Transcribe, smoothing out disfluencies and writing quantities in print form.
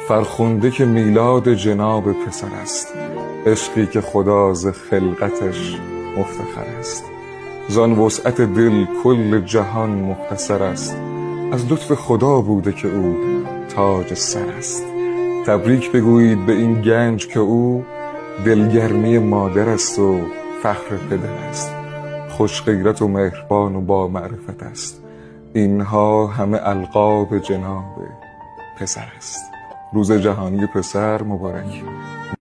فرخنده که میلاد جناب پسر است، عشقی که خدا ز خلقتش مفتخر است. زان وسعت دل کل جهان مختصر است، از لطف خدا بوده که او تاج سر است. تبریک بگویید به این گنج که او دلگرمی مادر است و فخر پدر است. خوش غیرت و مهربان و با معرفت است، اینها همه القاب جناب پسر است. روز جهانی پسر مبارک.